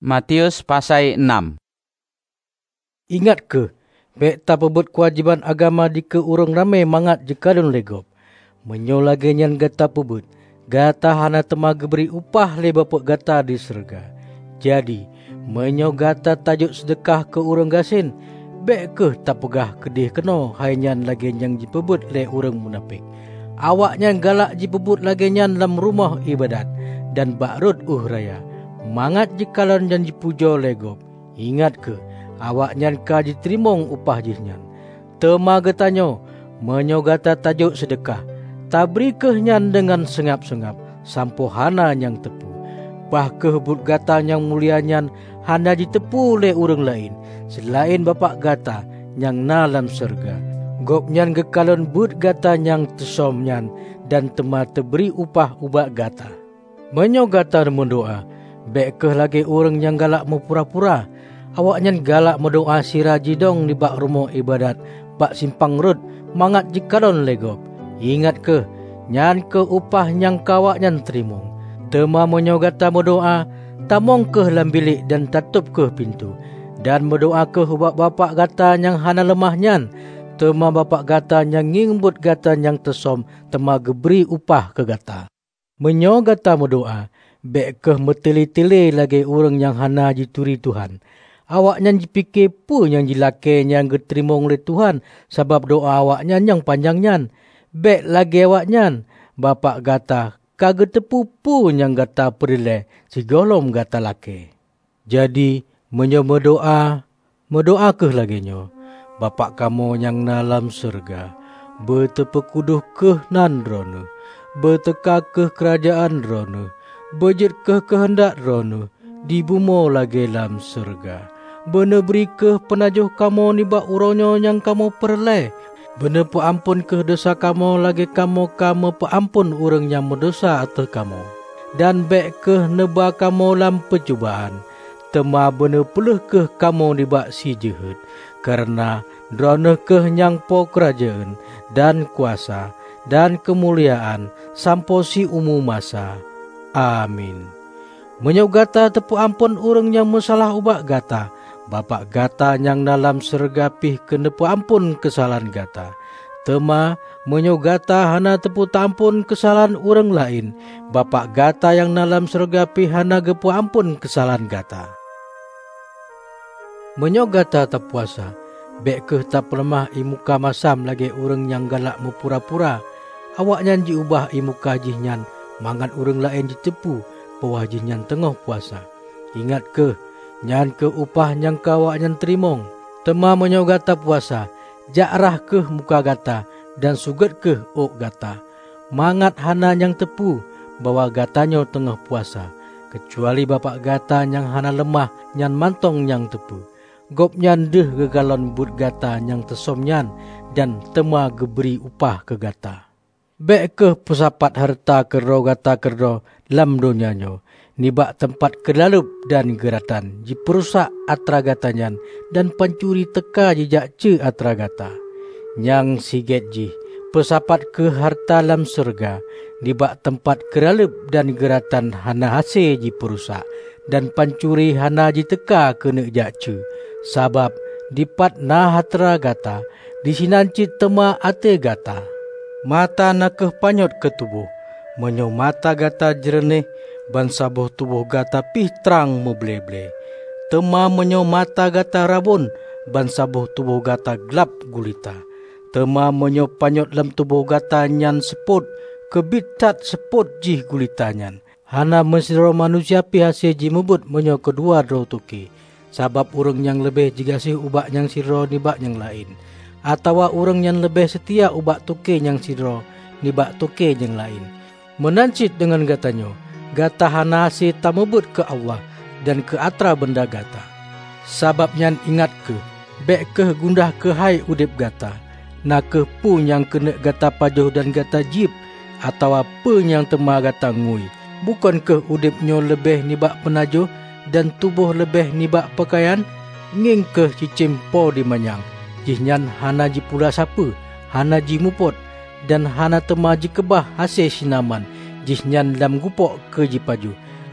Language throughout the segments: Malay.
Matius pasal 6. Ingat ke, bek ta pebut kewajiban agama di ke urang ramai mangat jekalun legop. Menyo lagi nyan gata pebut, gata hana temaga beri upah le Bapa gata di surga. Jadi, menyo gata tajuk sedekah ke urang gasin, bek ke ta pegah kedih keno hai nyan lagi yang dipebut le urang munafik. Awak nyan galak dipebut lagi nyan dalam rumah ibadat dan bakrut raya. Mangat jekalon dan dipujo legop. Ingat ke, awak nyan ka diterimong upah jisnyan. Temaga tanyo, menyo gata tajuk sedekah. Tabri ke nyan dengan sengap-sengap, sampo hana yang tepu. Bah ke but gata yang mulia nyan, hana ditepu le urang lain, selain Bapak gata yang nalam surga. Gop nyan gekalon but gata yang tesom nyan, dan tema teberi upah ubak gata. Menyo gata mendoa, bek ke lagi orang yang galak mempura-pura. Awak nyan galak mendoa siraji dong di bak rumah ibadat, bak simpang rut, mangat jikalon legop. Ingat ke, nyan ke upah yang kawak nyan terimong. Tema menyo gata mendoa, tamong ke dalam bilik dan tatup ke pintu. Dan mendoa ke ubak Bapak gata yang hana lemah nyan. Tema Bapak gata yang ngimbut gata yang tesom, tema geberi upah ke gata. Menyo gata mendoa, bek ke meteli-teli lagi orang yang hana dituri Tuhan. Awak nyan dipikir pu yang dilake yang diterimong oleh Tuhan, sebab doa awak nyan yang panjang nyan. Bek lagi awak nyan, Bapak gata kagak tepu pu yang gata perilai sigolom gata lake. Jadi menyo mendoa ke lagi nyo, Bapak kamu yang dalam surga, betepekuduh ke nan rono, beteka ke kerajaan rono, bejit ke kehendak rono, di bumo lagi dalam surga. Bena beri ke penajuh kamu ni bak uronyo yang kamu perleh. Bena peampun ke dosa kamu lagi kamu peampun orang yang mendosa atas kamu. Dan bek ke neba kamu lam percubaan. Tema bena peleh ke kamu ni bak si jahat. Karena drone ke yang po kerajaan dan kuasa dan kemuliaan sampo si umum masa. Amin. Menyo gata tepu ampun orang yang masalah ubak gata. Bapak gata yang dalam surga pih kena ampun kesalahan gata. Tema menyo gata hana tepu tampun kesalahan orang lain. Bapak gata yang dalam surga pih hana gepu ampun kesalahan gata. Menyo gata tak puasa, bek ke tak lemah imuka masam lagi orang yang galak mempura-pura. Awak nyan diubah imuka jihnya, mangat orang lain ditepu bahwa jihnya tengah puasa. Ingat ke, nyan ke upah yang kawak nyan terimong. Tema menyo gata puasa, jakrah ke muka gata dan suget ke ok gata. Mangat hana yang tepu bahwa gatanyo tengah puasa. Kecuali Bapak gata yang hana lemah nyan mantong yang tepu. Gop nyan deh gegalon but gata yang tesom nyan dan tema geberi upah ke gata. Bek ke pesapat harta kerdo gata kerdo lam dunianyo. Nibak tempat kedalup dan geratan, jiperusak atra gatanyan dan pancuri teka jejak ce atra gata. Nyang siget ji, pesapat ke harta lam surga, nibak tempat kedalup dan geratan hana hase jiperusak dan pancuri hana jiteka kena jak ce. Sabab dipat na hatra gata, disinancit tema ate gata. Mata nakeh panyot ke tubuh, menyo mata gata jernih, ban sabuh tubuh gata pih terang meble-ble. Tema menyo mata gata rabun, ban sabuh tubuh gata gelap gulita. Tema menyo panyot lam tubuh gata nyan seput, kebitat seput jih gulita nyan. Hana mesiro manusia pih hasil ji mebut menyo kedua dro tuki. Sabab urang yang lebih jigasih ubak yang siro nibak yang lain. Atawa urang yang lebih setia ubak tuki yang siro nibak tuki yang lain. Menancit dengan gatanyo, gata hana si tamebut ke Allah dan ke atra benda gata. Sababnya ingat ke, bek ke gundah ke hai udip gata. Na ke pu yang kena gata pajuh dan gata jip, atau apa yang tema gata ngui. Bukan ke udipnyo lebih nibak penajuh dan tubuh lebih nibak pakaian, nging ke cicim po di manyang. Jihnyan hana ji pula sapa, hana ji mupot, dan hana tema ji kebah hasil sinaman. Jihnyan dalam gupok ke jipaju.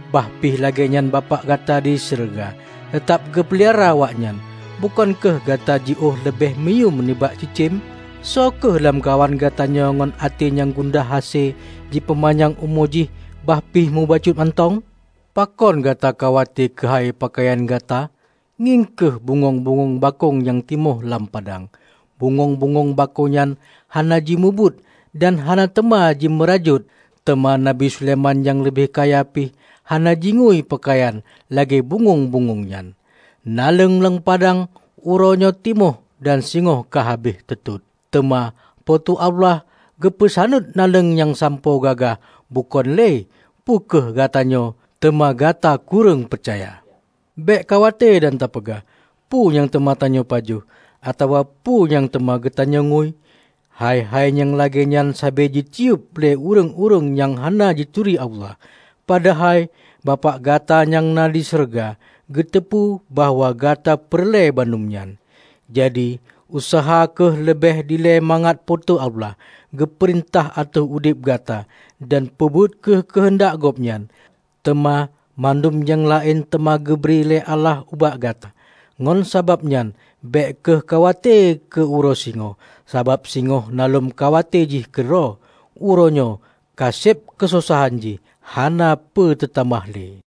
Bahpih lagi nyan bapak gata di serga, tetap gepelihara awak nyan. Bukankah gata jiuh lebih miu menibak cicim? Sokeh dalam kawan gatanya ngon ati yang gundah hase ji pemanyang umuji bahpih mu bacut mantong? Pakon gata kawati kehai pakaian gata? Ngingkeh bungong-bungong bakong yang timuh lam padang. Bungong-bungong bakonyan hana ji mubut dan hana tema ji merajut. Tema Nabi Sulaiman yang lebih kaya pih hana jingui pakaian lagi bungong-bungongnya. Naleng leng padang uronyo timuh dan singoh kahabih tetut. Tema potu Allah gepesanut naleng yang sampo gagah bukan le pukeh gatanyo tema gata kurang percaya. Bek kawate dan tapega pu yang tema tanyo paju atau pu yang tema getanyo ngui. Hai-hai yang lagi nyan sabe jitiup le urang-urang yang hana jituri Allah. Padahal bapak gata yang na di serga getepu bahwa gata perle banumnyan. Jadi usaha keh lebih dile mangat potu Allah geperintah atau udip gata dan pebut keh kehendak gopnyan. Tema mandum yang lain tema geberi le Allah ubak gata. Ngon sababnyan bek keh kawate ke uro singo. Sabab singo nalum kawate jih kero uronyo kasep kesusahan ji hana pe tetamah le.